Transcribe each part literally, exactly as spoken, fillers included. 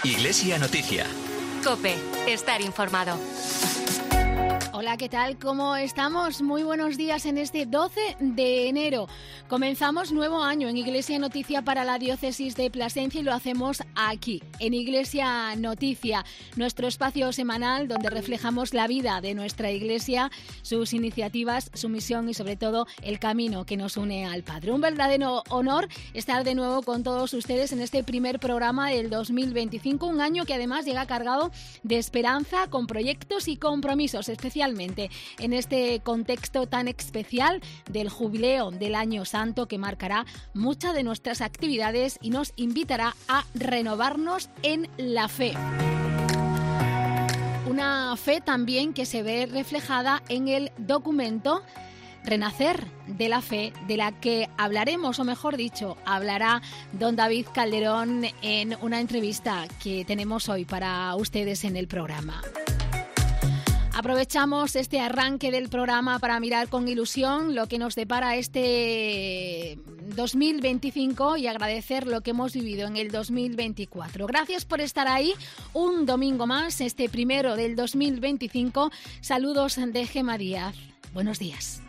Iglesia Noticia. COPE. Estar informado. Hola, ¿qué tal? ¿Cómo estamos? Muy buenos días en este doce de enero. Comenzamos nuevo año en Iglesia Noticia para la Diócesis de Plasencia y lo hacemos aquí, en Iglesia Noticia, nuestro espacio semanal donde reflejamos la vida de nuestra Iglesia, sus iniciativas, su misión y sobre todo el camino que nos une al Padre. Un verdadero honor estar de nuevo con todos ustedes en este primer programa del dos mil veinticinco, un año que además llega cargado de esperanza, con proyectos y compromisos, especialmente en este contexto tan especial del jubileo del Año Santo que marcará muchas de nuestras actividades y nos invitará a renovarnos en la fe. Una fe también que se ve reflejada en el documento Renacer de la Fe, de la que hablaremos, o mejor dicho, hablará don David Calderón en una entrevista que tenemos hoy para ustedes en el programa. Aprovechamos este arranque del programa para mirar con ilusión lo que nos depara este dos mil veinticinco y agradecer lo que hemos vivido en el dos mil veinticuatro. Gracias por estar ahí un domingo más, este primero del dos mil veinticinco. Saludos de Gema Díaz. Buenos días.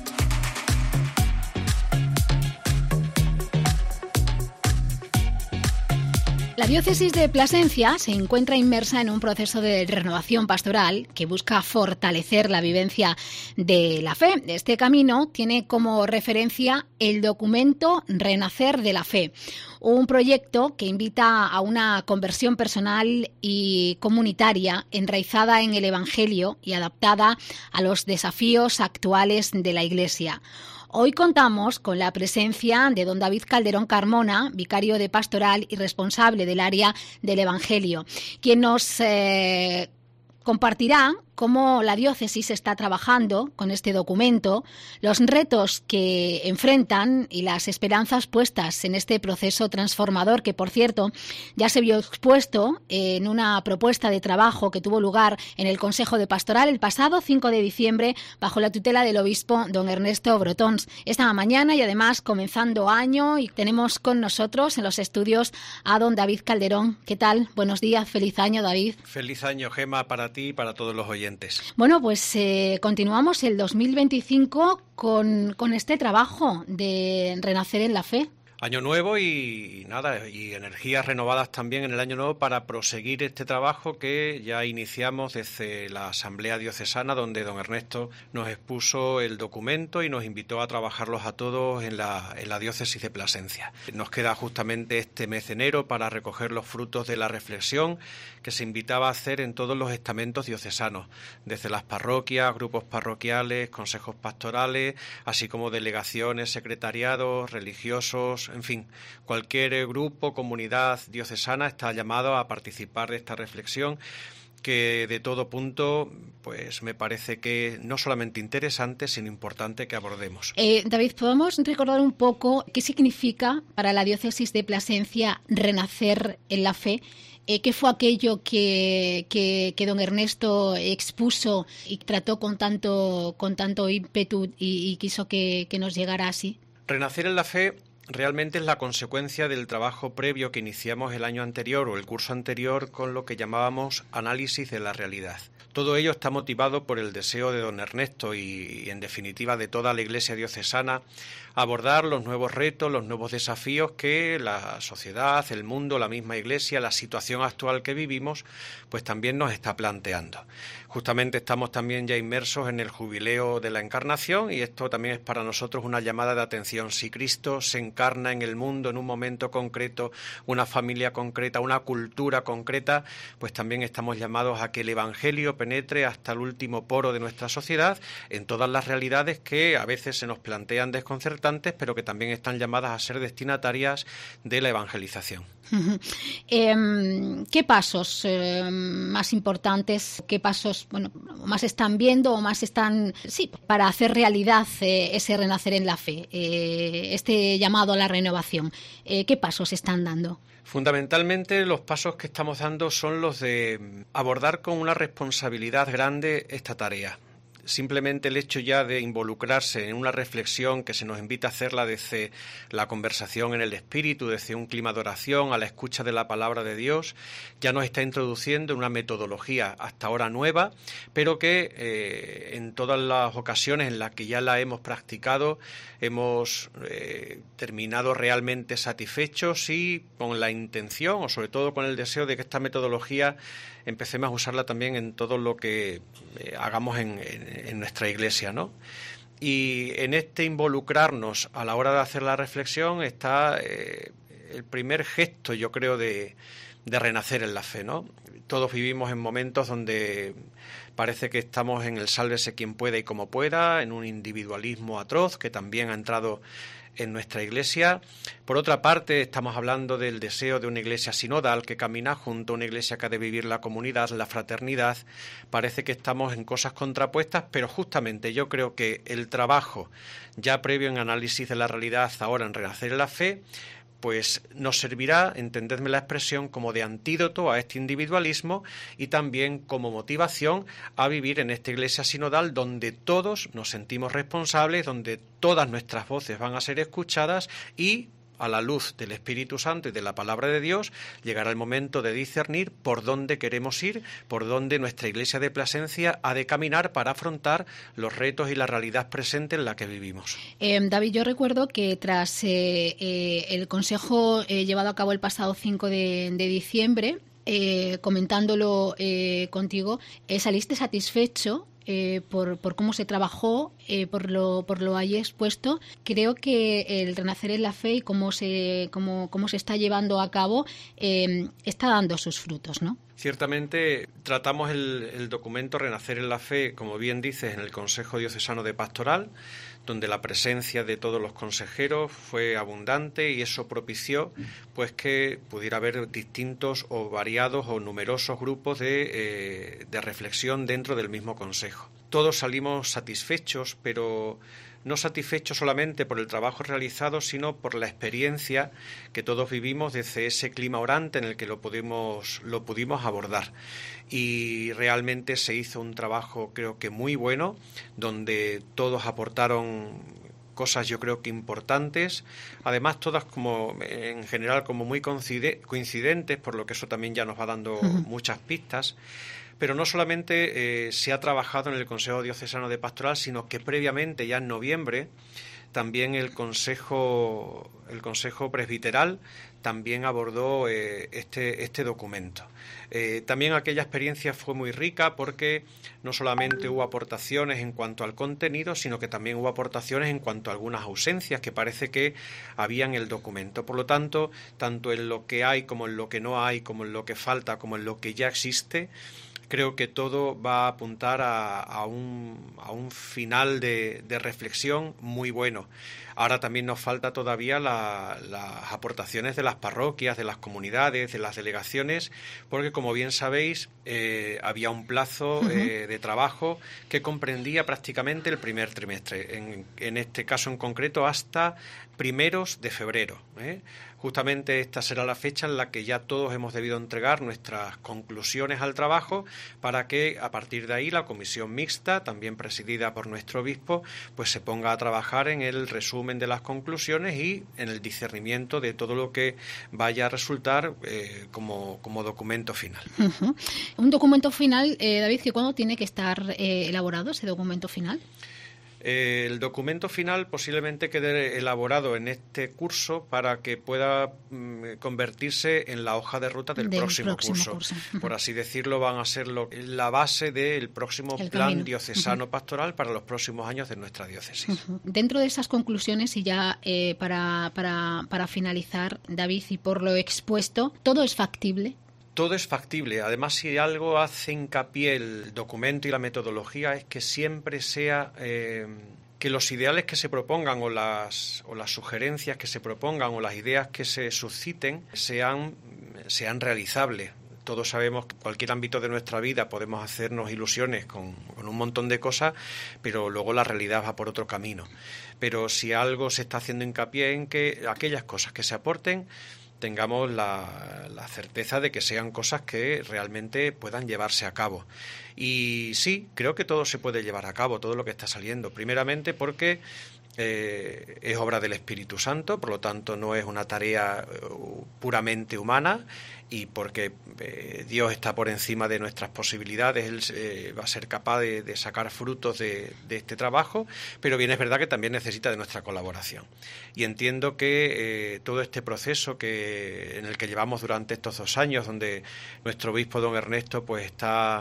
La diócesis de Plasencia se encuentra inmersa en un proceso de renovación pastoral que busca fortalecer la vivencia de la fe. Este camino tiene como referencia el documento Renacer de la Fe, un proyecto que invita a una conversión personal y comunitaria enraizada en el Evangelio y adaptada a los desafíos actuales de la Iglesia. Hoy contamos con la presencia de don David Calderón Carmona, vicario de Pastoral y responsable del área del Evangelio, quien nos eh, compartirá cómo la diócesis está trabajando con este documento, los retos que enfrentan y las esperanzas puestas en este proceso transformador que, por cierto, ya se vio expuesto en una propuesta de trabajo que tuvo lugar en el Consejo de Pastoral el pasado cinco de diciembre bajo la tutela del obispo don Ernesto Brotons. Esta mañana y además comenzando año y tenemos con nosotros en los estudios a don David Calderón. ¿Qué tal? Buenos días, feliz año, David. Feliz año, Gema, para ti y para todos los oyentes. Bueno, pues eh, continuamos el dos mil veinticinco con, con este trabajo de Renacer en la Fe. Año nuevo y, y nada, y energías renovadas también en el año nuevo para proseguir este trabajo que ya iniciamos desde la Asamblea Diocesana, donde don Ernesto nos expuso el documento y nos invitó a trabajarlos a todos en la, en la diócesis de Plasencia. Nos queda justamente este mes de enero para recoger los frutos de la reflexión que se invitaba a hacer en todos los estamentos diocesanos, desde las parroquias, grupos parroquiales, consejos pastorales, así como delegaciones, secretariados, religiosos. En fin, cualquier grupo, comunidad diocesana está llamado a participar de esta reflexión que de todo punto, pues me parece que no solamente interesante, sino importante que abordemos. Eh, David, ¿podemos recordar un poco qué significa para la diócesis de Plasencia renacer en la fe? Eh, ¿Qué fue aquello que, que, que don Ernesto expuso y trató con tanto, con tanto ímpetu y, y quiso que, que nos llegara así? Renacer en la fe realmente es la consecuencia del trabajo previo que iniciamos el año anterior o el curso anterior con lo que llamábamos análisis de la realidad. Todo ello está motivado por el deseo de don Ernesto y, y en definitiva de toda la Iglesia diocesana abordar los nuevos retos, los nuevos desafíos que la sociedad, el mundo, la misma Iglesia, la situación actual que vivimos, pues también nos está planteando. Justamente estamos también ya inmersos en el jubileo de la Encarnación y esto también es para nosotros una llamada de atención. Si Cristo se encarna en el mundo en un momento concreto, una familia concreta, una cultura concreta, pues también estamos llamados a que el Evangelio penetre hasta el último poro de nuestra sociedad en todas las realidades que a veces se nos plantean desconcertantes, pero que también están llamadas a ser destinatarias de la evangelización. Uh-huh. Eh, ¿Qué pasos eh, más importantes, qué pasos bueno, más están viendo o más están, sí, para hacer realidad eh, ese renacer en la fe, eh, este llamado a la renovación? Eh, ¿Qué pasos están dando? Fundamentalmente los pasos que estamos dando son los de abordar con una responsabilidad grande esta tarea. simplemente el hecho ya de involucrarse en una reflexión que se nos invita a hacerla desde la conversación en el espíritu, desde un clima de oración, a la escucha de la palabra de Dios, ya nos está introduciendo en una metodología hasta ahora nueva, pero que eh, en todas las ocasiones en las que ya la hemos practicado hemos eh, terminado realmente satisfechos y con la intención, o sobre todo con el deseo de que esta metodología empecemos a usarla también en todo lo que eh, hagamos en, en, en nuestra iglesia, ¿no? Y en este involucrarnos a la hora de hacer la reflexión está eh, el primer gesto, yo creo, de, de renacer en la fe, ¿no? Todos vivimos en momentos donde parece que estamos en el sálvese quien pueda y como pueda, en un individualismo atroz que también ha entrado en nuestra iglesia. Por otra parte, estamos hablando del deseo de una iglesia sinodal que camina junto a una iglesia que ha de vivir la comunidad, la fraternidad. Parece que estamos en cosas contrapuestas, pero justamente yo creo que el trabajo ya previo en análisis de la realidad, ahora en renacer en la fe, pues nos servirá, entendedme la expresión, como de antídoto a este individualismo y también como motivación a vivir en esta iglesia sinodal donde todos nos sentimos responsables, donde todas nuestras voces van a ser escuchadas y, a la luz del Espíritu Santo y de la Palabra de Dios, llegará el momento de discernir por dónde queremos ir, por dónde nuestra iglesia de Plasencia ha de caminar para afrontar los retos y la realidad presente en la que vivimos. Eh, David, yo recuerdo que tras eh, eh, el consejo eh, llevado a cabo el pasado cinco de, de diciembre, eh, comentándolo eh, contigo, eh, saliste satisfecho Eh, por, por cómo se trabajó, eh, por lo por lo ahí expuesto. Creo que el renacer en la fe y cómo se cómo, cómo se está llevando a cabo eh, está dando sus frutos, ¿no? Ciertamente tratamos el, el documento Renacer en la Fe, como bien dices, en el Consejo Diocesano de Pastoral, donde la presencia de todos los consejeros fue abundante y eso propició pues que pudiera haber distintos o variados o numerosos grupos de, eh, de reflexión dentro del mismo consejo. Todos salimos satisfechos, pero no satisfechos solamente por el trabajo realizado, sino por la experiencia que todos vivimos desde ese clima orante en el que lo pudimos, lo pudimos abordar. Y realmente se hizo un trabajo, creo que muy bueno, donde todos aportaron cosas, yo creo que importantes, además todas como en general como muy coincidentes, por lo que eso también ya nos va dando uh-huh. muchas pistas. Pero no solamente eh, se ha trabajado en el Consejo Diocesano de Pastoral, sino que previamente, ya en noviembre, también el Consejo, el Consejo Presbiteral también abordó eh, este, este documento. Eh, también aquella experiencia fue muy rica porque no solamente hubo aportaciones en cuanto al contenido, sino que también hubo aportaciones en cuanto a algunas ausencias que parece que había en el documento. Por lo tanto, tanto en lo que hay como en lo que no hay, como en lo que falta, como en lo que ya existe, creo que todo va a apuntar a, a, un, a un final de, de reflexión muy bueno. Ahora también nos falta todavía la, las aportaciones de las parroquias, de las comunidades, de las delegaciones, porque como bien sabéis, eh, había un plazo uh-huh. eh, de trabajo que comprendía prácticamente el primer trimestre, en, en este caso en concreto hasta primeros de febrero, ¿eh? Justamente esta será la fecha en la que ya todos hemos debido entregar nuestras conclusiones al trabajo para que a partir de ahí la comisión mixta, también presidida por nuestro obispo, pues se ponga a trabajar en el resumen de las conclusiones y en el discernimiento de todo lo que vaya a resultar eh, como, como documento final. Uh-huh. Un documento final, eh, David, ¿que cuándo tiene que estar eh, elaborado ese documento final? Eh, el documento final posiblemente quede elaborado en este curso para que pueda mm, convertirse en la hoja de ruta del, del próximo, próximo curso. curso. Uh-huh. Por así decirlo, van a ser lo, la base del próximo el plan camino. diocesano uh-huh. pastoral para los próximos años de nuestra diócesis. Uh-huh. Dentro de esas conclusiones, y ya eh, para, para, para finalizar, David, y por lo expuesto, ¿todo es factible? Todo es factible. Además, si algo hace hincapié el documento y la metodología es que siempre sea eh, que los ideales que se propongan o las, o las sugerencias que se propongan o las ideas que se susciten sean, sean realizables. Todos sabemos que en cualquier ámbito de nuestra vida podemos hacernos ilusiones con, con un montón de cosas, pero luego la realidad va por otro camino. Pero si algo se está haciendo hincapié en que aquellas cosas que se aporten tengamos la, la certeza de que sean cosas que realmente puedan llevarse a cabo. Y sí, creo que todo se puede llevar a cabo, todo lo que está saliendo. Primeramente porque eh, es obra del Espíritu Santo, por lo tanto no es una tarea uh, puramente humana, y porque eh, Dios está por encima de nuestras posibilidades, Él eh, va a ser capaz de, de sacar frutos de, de este trabajo, pero bien es verdad que también necesita de nuestra colaboración. Y entiendo que eh, todo este proceso que en el que llevamos durante estos dos años, donde nuestro obispo don Ernesto pues está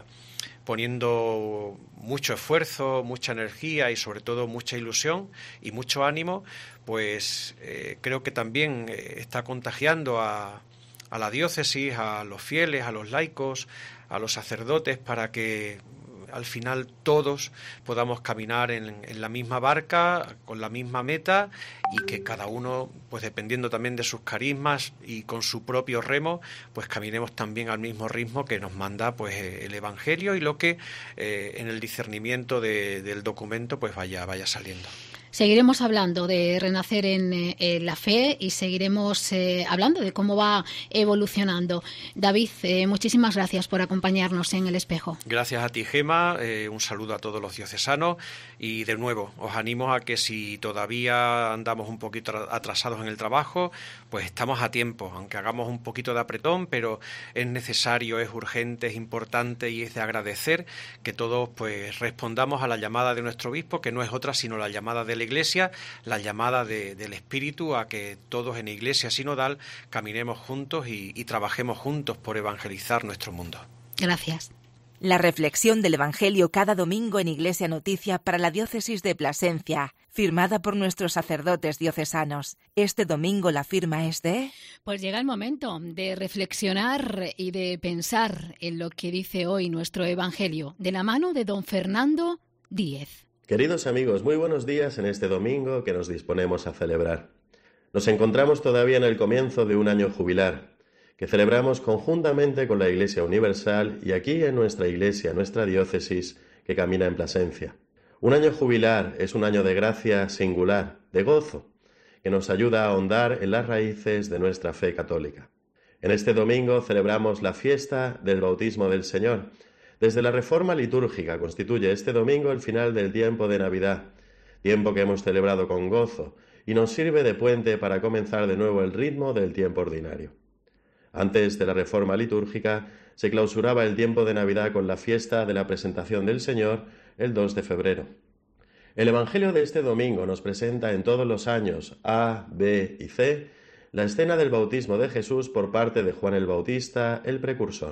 poniendo mucho esfuerzo, mucha energía y sobre todo mucha ilusión y mucho ánimo, pues eh, creo que también eh, está contagiando a a la diócesis, a los fieles, a los laicos, a los sacerdotes, para que al final todos podamos caminar en, en la misma barca, con la misma meta, y que cada uno, pues dependiendo también de sus carismas y con su propio remo, pues caminemos también al mismo ritmo que nos manda pues el Evangelio y lo que eh, en el discernimiento de, del documento pues vaya, vaya saliendo. Seguiremos hablando de renacer en, en la fe y seguiremos eh, hablando de cómo va evolucionando. David, eh, muchísimas gracias por acompañarnos en El Espejo. Gracias a ti, Gema. Eh, un saludo a todos los diocesanos y de nuevo os animo a que si todavía andamos un poquito atrasados en el trabajo, pues estamos a tiempo, aunque hagamos un poquito de apretón, pero es necesario, es urgente, es importante y es de agradecer que todos pues respondamos a la llamada de nuestro obispo, que no es otra sino la llamada de la Iglesia, la llamada de, del Espíritu a que todos en Iglesia Sinodal caminemos juntos y, y trabajemos juntos por evangelizar nuestro mundo. Gracias. La reflexión del Evangelio cada domingo en Iglesia Noticia para la Diócesis de Plasencia, firmada por nuestros sacerdotes diocesanos. Este domingo la firma es de... Pues llega el momento de reflexionar y de pensar en lo que dice hoy nuestro Evangelio, de la mano de don Fernando Díez. Queridos amigos, muy buenos días en este domingo que nos disponemos a celebrar. Nos encontramos todavía en el comienzo de un año jubilar, que celebramos conjuntamente con la Iglesia Universal y aquí en nuestra Iglesia, nuestra diócesis, que camina en Plasencia. Un año jubilar es un año de gracia singular, de gozo, que nos ayuda a ahondar en las raíces de nuestra fe católica. En este domingo celebramos la fiesta del bautismo del Señor. Desde la reforma litúrgica constituye este domingo el final del tiempo de Navidad, tiempo que hemos celebrado con gozo y nos sirve de puente para comenzar de nuevo el ritmo del tiempo ordinario. Antes de la reforma litúrgica se clausuraba el tiempo de Navidad con la fiesta de la presentación del Señor el dos de febrero. El Evangelio de este domingo nos presenta en todos los años A, B y C la escena del bautismo de Jesús por parte de Juan el Bautista, el precursor.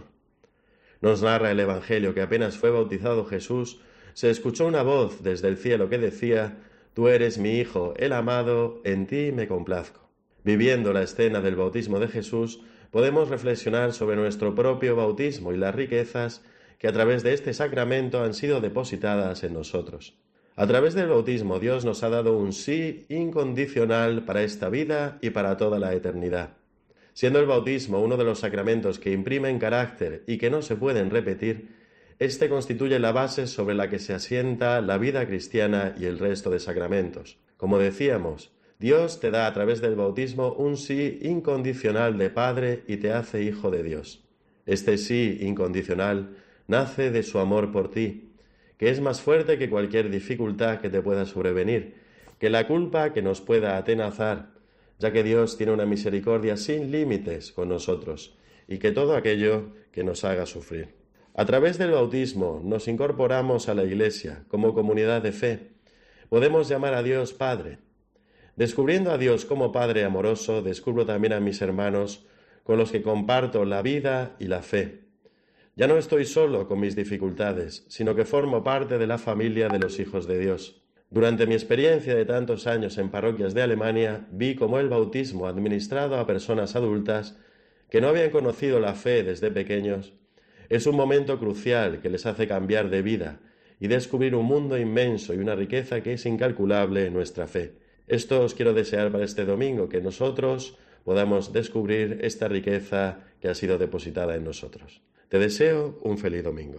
Nos narra el Evangelio que apenas fue bautizado Jesús, se escuchó una voz desde el cielo que decía: «Tú eres mi Hijo, el amado, en ti me complazco». Viviendo la escena del bautismo de Jesús, podemos reflexionar sobre nuestro propio bautismo y las riquezas que a través de este sacramento han sido depositadas en nosotros. A través del bautismo Dios nos ha dado un sí incondicional para esta vida y para toda la eternidad. Siendo el bautismo uno de los sacramentos que imprimen carácter y que no se pueden repetir, este constituye la base sobre la que se asienta la vida cristiana y el resto de sacramentos. Como decíamos, Dios te da a través del bautismo un sí incondicional de Padre y te hace hijo de Dios. Este sí incondicional nace de su amor por ti, que es más fuerte que cualquier dificultad que te pueda sobrevenir, que la culpa que nos pueda atenazar, ya que Dios tiene una misericordia sin límites con nosotros y que todo aquello que nos haga sufrir. A través del bautismo nos incorporamos a la Iglesia como comunidad de fe. Podemos llamar a Dios Padre. Descubriendo a Dios como Padre amoroso, descubro también a mis hermanos con los que comparto la vida y la fe. Ya no estoy solo con mis dificultades, sino que formo parte de la familia de los hijos de Dios. Durante mi experiencia de tantos años en parroquias de Alemania, vi cómo el bautismo administrado a personas adultas que no habían conocido la fe desde pequeños es un momento crucial que les hace cambiar de vida y descubrir un mundo inmenso y una riqueza que es incalculable en nuestra fe. Esto os quiero desear para este domingo, que nosotros podamos descubrir esta riqueza que ha sido depositada en nosotros. Te deseo un feliz domingo.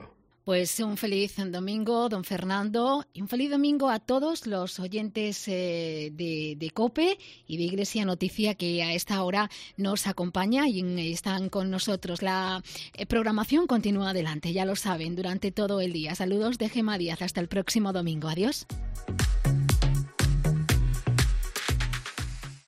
Pues un feliz domingo, don Fernando, y un feliz domingo a todos los oyentes eh, de, de COPE y de Iglesia Noticia que a esta hora nos acompaña y están con nosotros. La eh, programación continúa adelante, ya lo saben, durante todo el día. Saludos de Gemma Díaz, hasta el próximo domingo. Adiós.